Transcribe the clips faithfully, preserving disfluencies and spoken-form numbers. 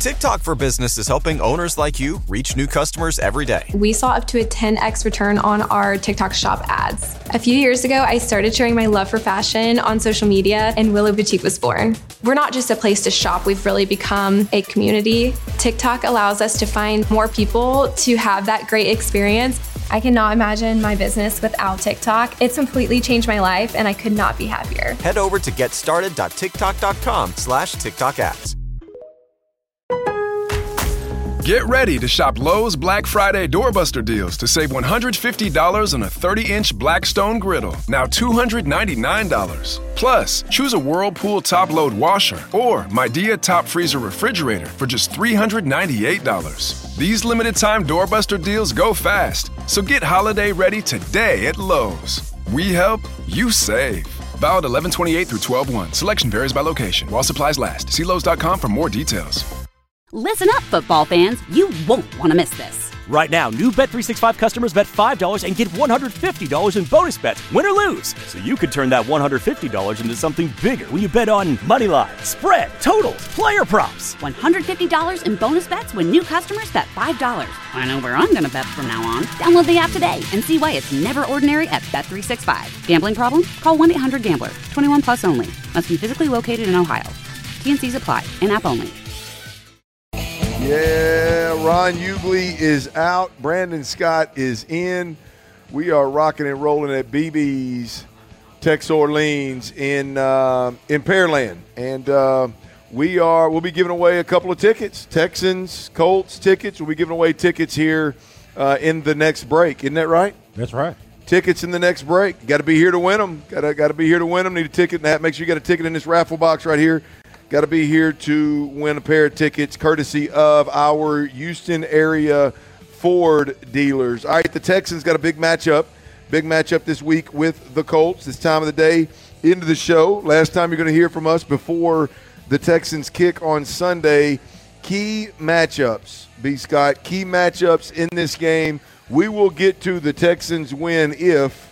TikTok for Business is helping owners like you reach new customers every day. We saw up to a ten x return on our TikTok shop ads. A few years ago, I started sharing my love for fashion on social media, and Willow Boutique was born. We're not just a place to shop, we've really become a community. TikTok allows us to find more people to have that great experience. I cannot imagine my business without TikTok. It's completely changed my life, and I could not be happier. Head over to getstarted.tiktok.com slash TikTok ads. Get ready to shop Lowe's Black Friday Doorbuster deals to save one hundred fifty dollars on a thirty-inch Blackstone griddle, now two hundred ninety-nine dollars. Plus, choose a Whirlpool top-load washer or Midea top freezer refrigerator for just three hundred ninety-eight dollars. These limited-time Doorbuster deals go fast, so get holiday ready today at Lowe's. We help, you save. Valid eleven twenty-eight through twelve one. Selection varies by location. While supplies last. See Lowe's dot com for more details. Listen up, football fans. You won't want to miss this. Right now, new Bet three sixty-five customers bet five dollars and get one hundred fifty dollars in bonus bets, win or lose. So you could turn that one hundred fifty dollars into something bigger when you bet on money line, spread, totals, player props. one hundred fifty dollars in bonus bets when new customers bet five dollars. I know where I'm going to bet from now on. Download the app today and see why it's never ordinary at Bet three sixty-five. Gambling problem? Call one eight hundred gambler. twenty-one plus only. Must be physically located in Ohio. T and C's apply. In-app only. Yeah, Ron Ugley is out. Brandon Scott is in. We are rocking and rolling at B B's Tex Orleans in uh, in Pearland, and uh, we are we'll be giving away a couple of tickets. Texans, Colts tickets. We'll be giving away tickets here uh, in the next break. Isn't that right? That's right. Tickets in the next break. Got to be here to win them. Got to got to be here to win them. Need a ticket. Make sure you got a ticket in this raffle box right here. Got to be here to win a pair of tickets courtesy of our Houston area Ford dealers. All right, the Texans got a big matchup. Big matchup this week with the Colts. This time of the day into the show. Last time you're going to hear from us before the Texans kick on Sunday. Key matchups, B. Scott, key matchups in this game. We will get to the Texans win if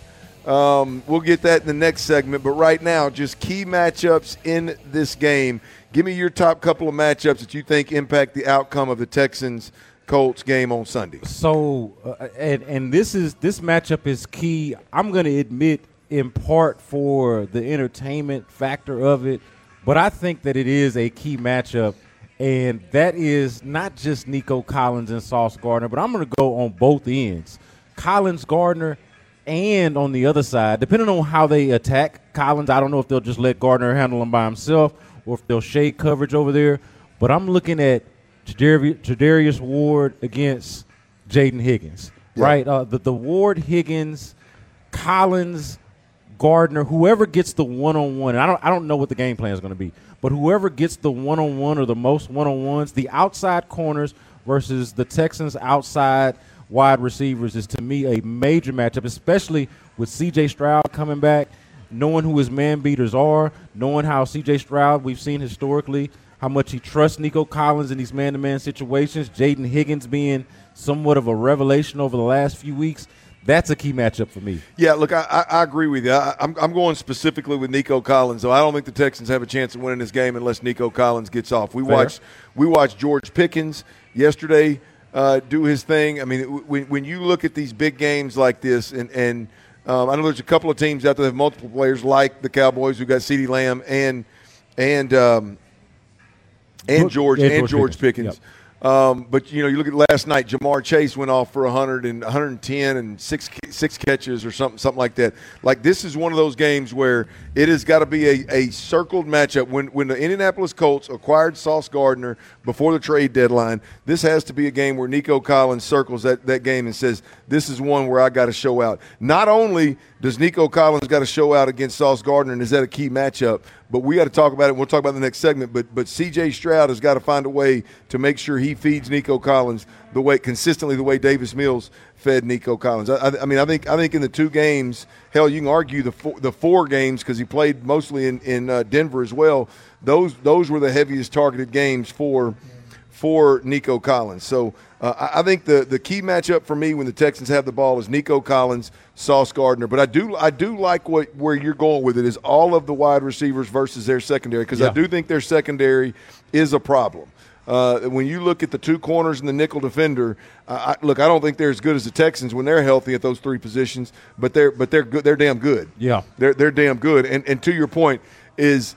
Um, we'll get that in the next segment, but right now, just key matchups in this game. Give me your top couple of matchups that you think impact the outcome of the Texans-Colts game on Sunday. So, uh, and and this is this matchup is key. I'm going to admit, in part for the entertainment factor of it, but I think that it is a key matchup, and that is not just Nico Collins and Sauce Gardner, but I'm going to go on both ends. Collins, Gardner. And on the other side, depending on how they attack Collins, I don't know if they'll just let Gardner handle him by himself or if they'll shade coverage over there. But I'm looking at Tre'Davious Ward against Jaden Higgins, yeah. right? Uh, the, the Ward, Higgins, Collins, Gardner, whoever gets the one-on-one, and I don't, I don't know what the game plan is going to be, but whoever gets the one-on-one or the most one-on-ones, the outside corners versus the Texans' outside wide receivers is, to me, a major matchup, especially with C J Stroud coming back, knowing who his man beaters are, knowing how C J Stroud, we've seen historically, how much he trusts Nico Collins in these man-to-man situations, Jaden Higgins being somewhat of a revelation over the last few weeks. That's a key matchup for me. Yeah, look, I, I, I agree with you. I, I'm, I'm going specifically with Nico Collins, though. I don't think the Texans have a chance of winning this game unless Nico Collins gets off. We Fair. watched we watched George Pickens yesterday Uh, do his thing. I mean, when when you look at these big games like this, and, and um, I know there's a couple of teams out there that have multiple players like the Cowboys who got CeeDee Lamb and and um, and George and, and George Pickens. Pickens. Yep. Um, but, you know, you look at last night, Jamar Chase went off for one hundred and one hundred ten and six six catches or something something like that. Like, this is one of those games where it has got to be a, a circled matchup. When when the Indianapolis Colts acquired Sauce Gardner before the trade deadline, this has to be a game where Nico Collins circles that, that game and says, this is one where I got to show out. Not only does Nico Collins got to show out against Sauce Gardner, and is that a key matchup, but we got to talk about it. We'll talk about it in the next segment. But but C J Stroud has got to find a way to make sure he feeds Nico Collins the way consistently the way Davis Mills fed Nico Collins. I, I, I mean, I think I think in the two games, hell, you can argue the four, the four games because he played mostly in in uh, Denver as well. Those those were the heaviest targeted games for for Nico Collins. So uh, I, I think the the key matchup for me when the Texans have the ball is Nico Collins, Sauce Gardner. But I do I do like what where you're going with it is all of the wide receivers versus their secondary because yeah. I do think their secondary is a problem. Uh, when you look at the two corners and the nickel defender, uh, I, look, I don't think they're as good as the Texans when they're healthy at those three positions, but they're but they're good. They're damn good. Yeah, they're they're damn good. And and to your point is,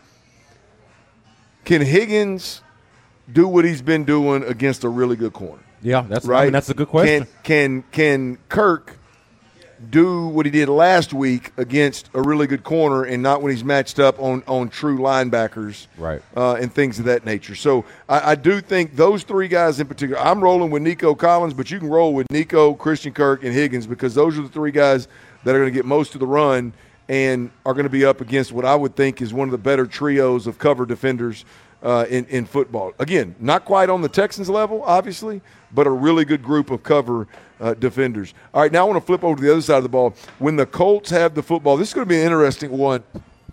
can Higgins do what he's been doing against a really good corner? Yeah, that's right. I mean, that's a good question. Can can can Kirk do what he did last week against a really good corner and not when he's matched up on, on true linebackers, right? Uh, and things of that nature. So I, I do think those three guys in particular, I'm rolling with Nico Collins, but you can roll with Nico, Christian Kirk, and Higgins because those are the three guys that are going to get most of the run and are going to be up against what I would think is one of the better trios of cover defenders uh, in, in football. Again, not quite on the Texans level, obviously, but a really good group of cover uh, defenders. All right, now I want to flip over to the other side of the ball. When the Colts have the football, this is going to be an interesting one.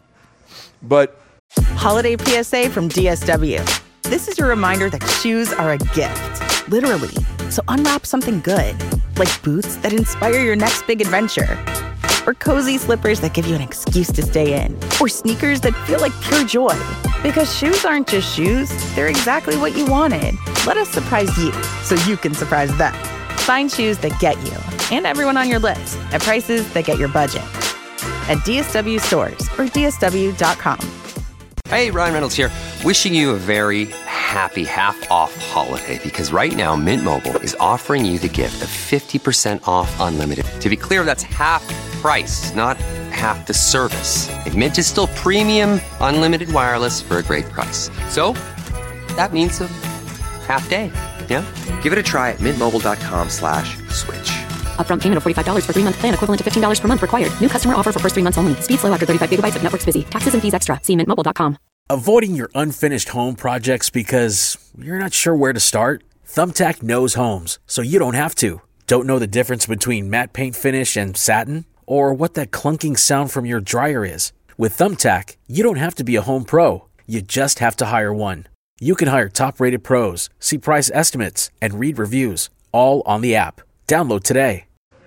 But Holiday P S A from D S W. This is your reminder that shoes are a gift, literally. So unwrap something good, like boots that inspire your next big adventure, or cozy slippers that give you an excuse to stay in, or sneakers that feel like pure joy. Because shoes aren't just shoes, they're exactly what you wanted. Let us surprise you so you can surprise them. Find shoes that get you and everyone on your list at prices that get your budget. At D S W stores or D S W dot com. Hey, Ryan Reynolds here. Wishing you a very happy half-off holiday because right now Mint Mobile is offering you the gift of fifty percent off unlimited. To be clear, that's half price, not half the service. And Mint is still premium unlimited wireless for a great price. So that means a half day. Yeah? Give it a try at mintmobile.com slash switch. Upfront payment of forty-five dollars for three-month plan equivalent to fifteen dollars per month required. New customer offer for first three months only. Speed slow after thirty-five gigabytes if network's busy. Taxes and fees extra. See mint mobile dot com. Avoiding your unfinished home projects because you're not sure where to start? Thumbtack knows homes, so you don't have to. Don't know the difference between matte paint finish and satin? Or what that clunking sound from your dryer is? With Thumbtack, you don't have to be a home pro. You just have to hire one. You can hire top-rated pros, see price estimates, and read reviews, all on the app. Download today.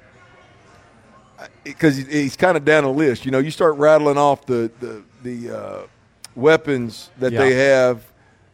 Because he's kind of down a list. You know, you start rattling off the the, the uh, weapons that yeah. they have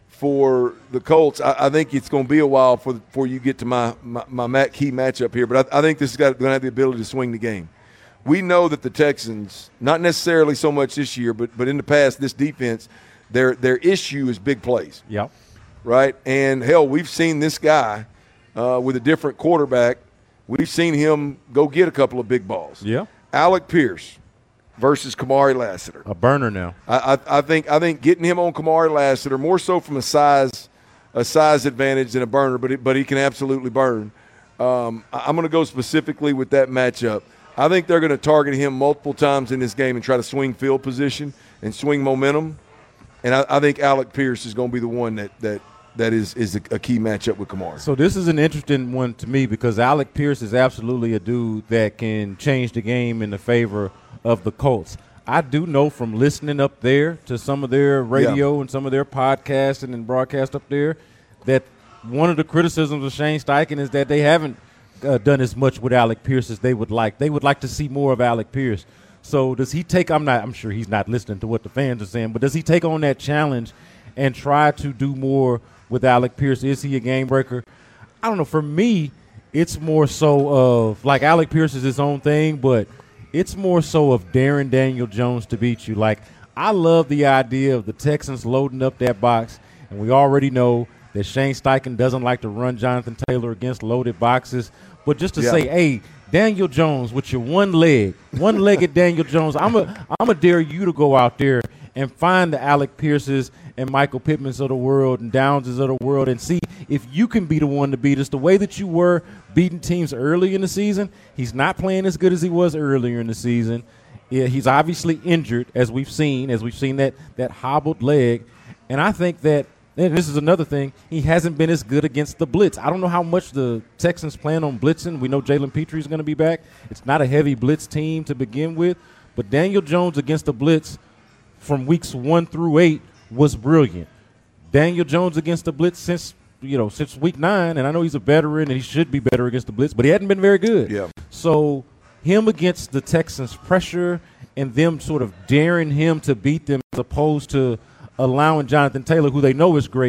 for the Colts. I, I think it's going to be a while for before you get to my, my, my key matchup here. But I, I think this is going to have the ability to swing the game. We know that the Texans, not necessarily so much this year, but but in the past, this defense – Their their issue is big plays. Yep. Right? And, hell, we've seen this guy uh, with a different quarterback. We've seen him go get a couple of big balls. Yeah. Alec Pierce versus Kamari Lassiter. A burner now. I, I, I think I think getting him on Kamari Lassiter, more so from a size a size advantage than a burner, but it, but he can absolutely burn. Um, I'm going to go specifically with that matchup. I think they're going to target him multiple times in this game and try to swing field position and swing momentum. And I, I think Alec Pierce is going to be the one that that, that is, is a, a key matchup with Kamara. So this is an interesting one to me because Alec Pierce is absolutely a dude that can change the game in the favor of the Colts. I do know from listening up there to some of their radio yeah. and some of their podcasts and broadcast up there that one of the criticisms of Shane Steichen is that they haven't uh, done as much with Alec Pierce as they would like. They would like to see more of Alec Pierce. So does he take – I'm not. I'm sure he's not listening to what the fans are saying, but does he take on that challenge and try to do more with Alec Pierce? Is he a game breaker? I don't know. For me, it's more so of – like Alec Pierce is his own thing, but it's more so of daring Daniel Jones to beat you. Like, I love the idea of the Texans loading up that box, and we already know that Shane Steichen doesn't like to run Jonathan Taylor against loaded boxes. But just to yeah. say, hey – Daniel Jones, with your one leg, one-legged Daniel Jones, I'm a, I'm a dare you to go out there and find the Alec Pierces and Michael Pittmans of the world and Downses of the world and see if you can be the one to beat us. The way that you were beating teams early in the season, he's not playing as good as he was earlier in the season. Yeah, he's obviously injured, as we've seen, as we've seen that that hobbled leg. And I think that, and this is another thing, he hasn't been as good against the blitz. I don't know how much the Texans plan on blitzing. We know Jalen Petrie is going to be back. It's not a heavy blitz team to begin with. But Daniel Jones against the blitz from weeks one through eight was brilliant. Daniel Jones against the blitz since, you know, since week nine, and I know he's a veteran and he should be better against the blitz, but he hadn't been very good. Yeah. So him against the Texans' pressure and them sort of daring him to beat them as opposed to allowing Jonathan Taylor, who they know is great,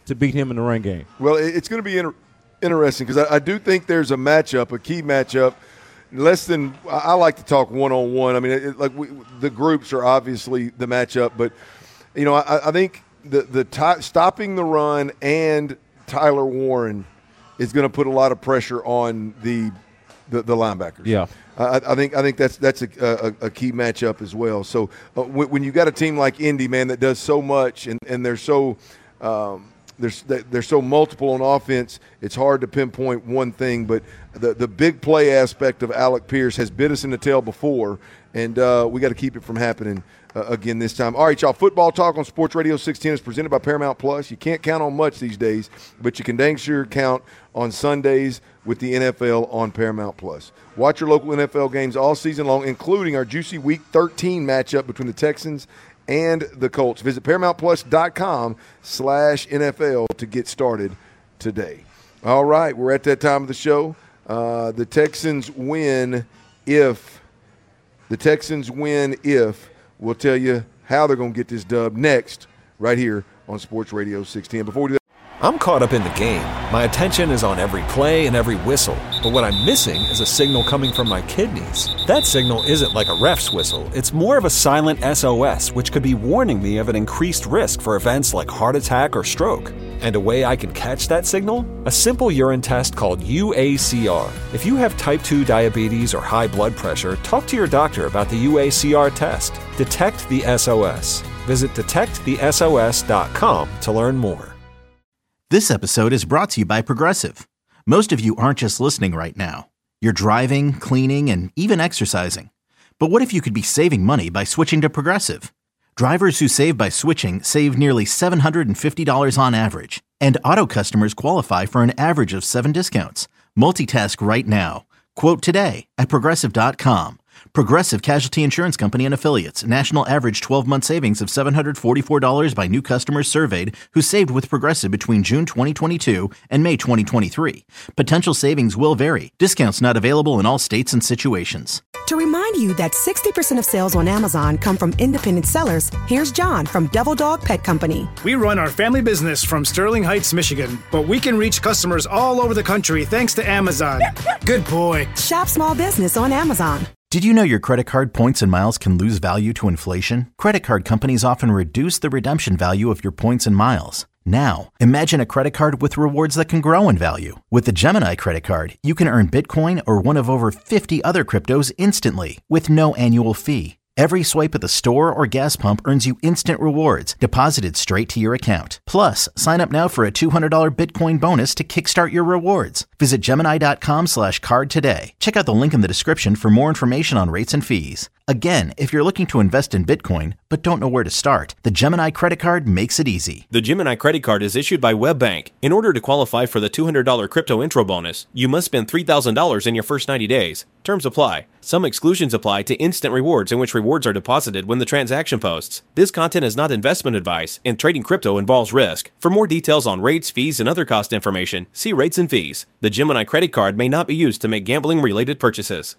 to beat him in the run game. Well, it's going to be inter- interesting because I, I do think there's a matchup, a key matchup. Less than – I like to talk one-on-one. I mean, it, like we, the groups are obviously the matchup. But, you know, I, I think the, the t- stopping the run and Tyler Warren is going to put a lot of pressure on the the, the linebackers. Yeah. I, I think I think that's that's a, a, a key matchup as well. So uh, when, when you got a team like Indy, man, that does so much and, and they're so um, they're, they're so multiple on offense, it's hard to pinpoint one thing. But the, the big play aspect of Alec Pierce has bit us in the tail before, and uh, we got to keep it from happening uh, again this time. All right, y'all, Football Talk on Sports Radio six ten is presented by Paramount Plus. You can't count on much these days, but you can dang sure count on Sundays with the N F L on Paramount Plus. Watch your local N F L games all season long, including our juicy Week thirteen matchup between the Texans and the Colts. Visit ParamountPlus.com slash NFL to get started today. All right, we're at that time of the show. Uh, the Texans win if the Texans win if we'll tell you how they're going to get this dub next right here on Sports Radio six ten. Before we do that, I'm caught up in the game. My attention is on every play and every whistle. But what I'm missing is a signal coming from my kidneys. That signal isn't like a ref's whistle. It's more of a silent S O S, which could be warning me of an increased risk for events like heart attack or stroke. And a way I can catch that signal? A simple urine test called U A C R. If you have type two diabetes or high blood pressure, talk to your doctor about the U A C R test. Detect the S O S. Visit detect the S O S dot com to learn more. This episode is brought to you by Progressive. Most of you aren't just listening right now. You're driving, cleaning, and even exercising. But what if you could be saving money by switching to Progressive? Drivers who save by switching save nearly seven hundred fifty dollars on average. And auto customers qualify for an average of seven discounts. Multitask right now. Quote today at Progressive dot com. Progressive Casualty Insurance Company and Affiliates. National average twelve-month savings of seven hundred forty-four dollars by new customers surveyed who saved with Progressive between June twenty twenty-two and May twenty twenty-three. Potential savings will vary. Discounts not available in all states and situations. To remind you that sixty percent of sales on Amazon come from independent sellers, here's John from Devil Dog Pet Company. We run our family business from Sterling Heights, Michigan, but we can reach customers all over the country thanks to Amazon. Good boy. Shop small business on Amazon. Did you know your credit card points and miles can lose value to inflation? Credit card companies often reduce the redemption value of your points and miles. Now, imagine a credit card with rewards that can grow in value. With the Gemini credit card, you can earn Bitcoin or one of over fifty other cryptos instantly with no annual fee. Every swipe at the store or gas pump earns you instant rewards deposited straight to your account. Plus, sign up now for a two hundred dollars Bitcoin bonus to kickstart your rewards. Visit Gemini.com slash card today. Check out the link in the description for more information on rates and fees. Again, if you're looking to invest in Bitcoin but don't know where to start, the Gemini credit card makes it easy. The Gemini credit card is issued by WebBank. In order to qualify for the two hundred dollars crypto intro bonus, you must spend three thousand dollars in your first ninety days. Terms apply. Some exclusions apply to instant rewards in which rewards are deposited when the transaction posts. This content is not investment advice, and trading crypto involves risk. For more details on rates, fees, and other cost information, see rates and fees. The Gemini credit card may not be used to make gambling-related purchases.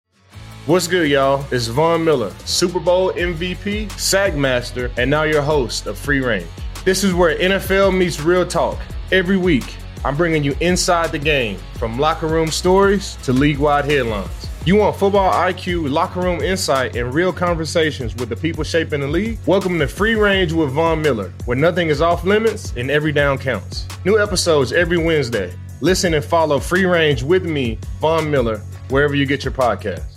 What's good, y'all? It's Von Miller, Super Bowl M V P, Sack Master, and now your host of Free Range. This is where N F L meets real talk. Every week, I'm bringing you inside the game, from locker room stories to league-wide headlines. You want football I Q, locker room insight, and real conversations with the people shaping the league? Welcome to Free Range with Von Miller, where nothing is off limits and every down counts. New episodes every Wednesday. Listen and follow Free Range with me, Von Miller, wherever you get your podcasts.